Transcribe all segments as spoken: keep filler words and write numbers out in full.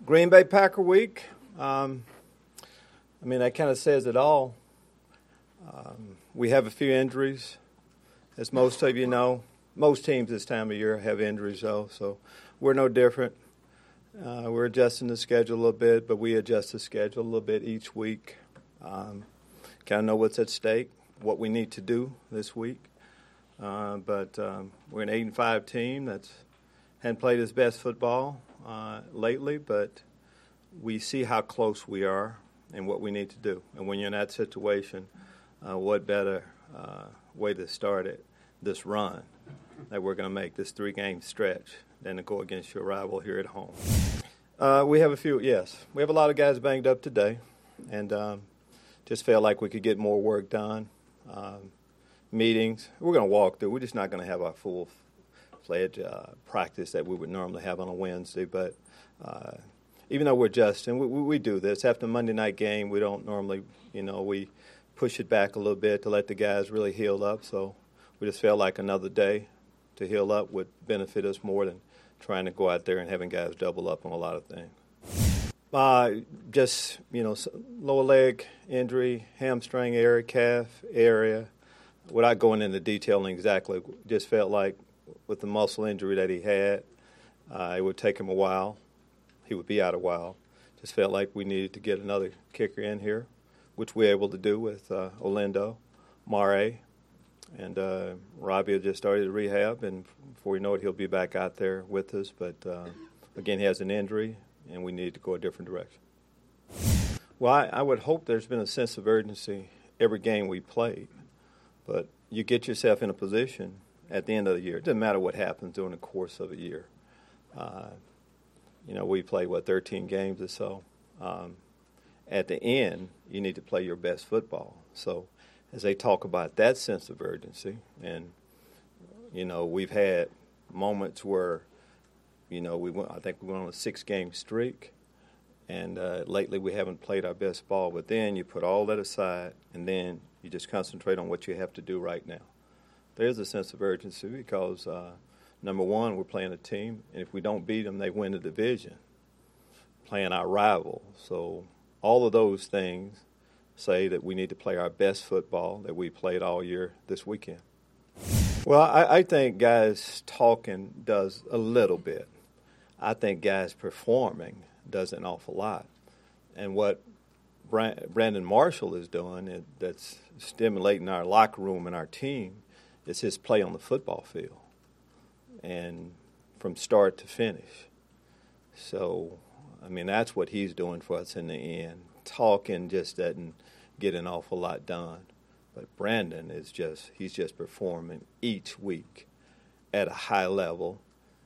Green Bay Packer Week. Um, I mean, that kind of says it all. Um, we have a few injuries, as most of you know. Most teams this time of year have injuries, though, so we're no different. Uh, we're adjusting the schedule a little bit, but we adjust the schedule a little bit each week. Um, kind of know what's at stake, what we need to do this week. Uh, but um, we're an eight and five team that's hadn't played its best football uh, lately, but we see how close we are and what we need to do. And when you're in that situation, uh, what better uh, way to start it, this run that we're going to make, this three-game stretch, than to go against your rival here at home. Uh, we have a few, yes. We have a lot of guys banged up today, and um, just felt like we could get more work done. Um, meetings, we're going to walk through. We're just not going to have our full-fledged uh, practice that we would normally have on a Wednesday, but uh, even though we're adjusting, we, we, we do this. After Monday night game, we don't normally, you know, we push it back a little bit to let the guys really heal up, so we just felt like another day to heal up would benefit us more than trying to go out there and having guys double up on a lot of things. Uh, just, you know, lower leg injury, hamstring area, calf area. Without going into detailing exactly, just felt like with the muscle injury that he had, uh, it would take him a while. He would be out a while. Just felt like we needed to get another kicker in here, which we were able to do with uh, Olindo, Mare, and uh, Robbie just started rehab, and before we know it, he'll be back out there with us. But, uh, again, he has an injury, and we need to go a different direction. Well, I, I would hope there's been a sense of urgency every game we played. But you get yourself in a position at the end of the year. It doesn't matter what happens during the course of a year. Uh, you know, we play, what, thirteen games or so. Um, at the end, you need to play your best football. So as they talk about that sense of urgency, and, you know, we've had moments where, you know, we went, I think we went on a six-game streak, and uh, lately we haven't played our best ball. But then you put all that aside, and then you just concentrate on what you have to do right now. There's a sense of urgency because, uh, number one, we're playing a team, and if we don't beat them, they win the division, playing our rival. So all of those things say that we need to play our best football that we played all year this weekend. Well, I, I think guys talking does a little bit. I think guys performing does an awful lot. And what Brandon Marshall is doing it, that's stimulating our locker room and our team is his play on the football field and from start to finish. So, I mean, that's what he's doing for us in the end. Talking just doesn't get an awful lot done. But Brandon is just, he's just performing each week at a high level.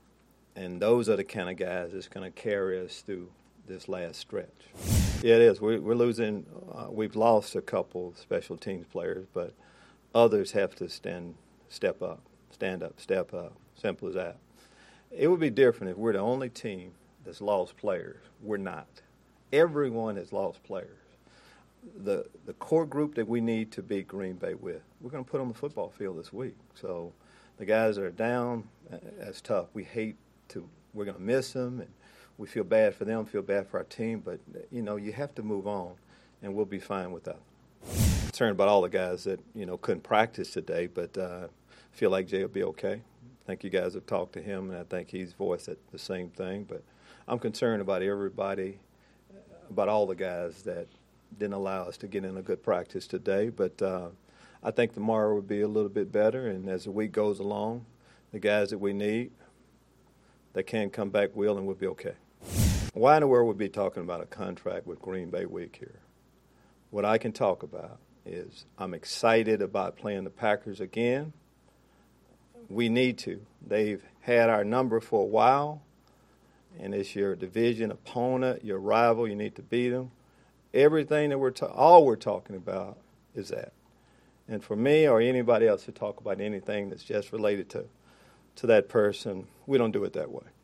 And those are the kind of guys that's going to carry us through this last stretch. Yeah, it is. We're, we're losing. Uh, we've lost a couple special teams players, but others have to stand, step up, stand up, step up. Simple as that. It would be different if we're the only team that's lost players. We're not. Everyone has lost players. The the core group that we need to beat Green Bay with, we're going to put on the football field this week. So the guys that are down, that's tough. We hate to. We're going to miss them, and we feel bad for them, feel bad for our team, but, you know, you have to move on, and we'll be fine with that. Concerned about all the guys that, you know, couldn't practice today, but uh, feel like Jay will be okay. I think you guys have talked to him, and I think he's voiced the same thing. But I'm concerned about everybody, about all the guys that didn't allow us to get in a good practice today. But uh, I think tomorrow will be a little bit better, and as the week goes along, the guys that we need that can come back will, and we'll be okay. Why in the world would we be talking about a contract with Green Bay Week here? What I can talk about is I'm excited about playing the Packers again. We need to. They've had our number for a while, and it's your division opponent, your rival. You need to beat them. Everything that we're ta- all we're talking about is that. And for me or anybody else to talk about anything that's just related to, to that person, we don't do it that way.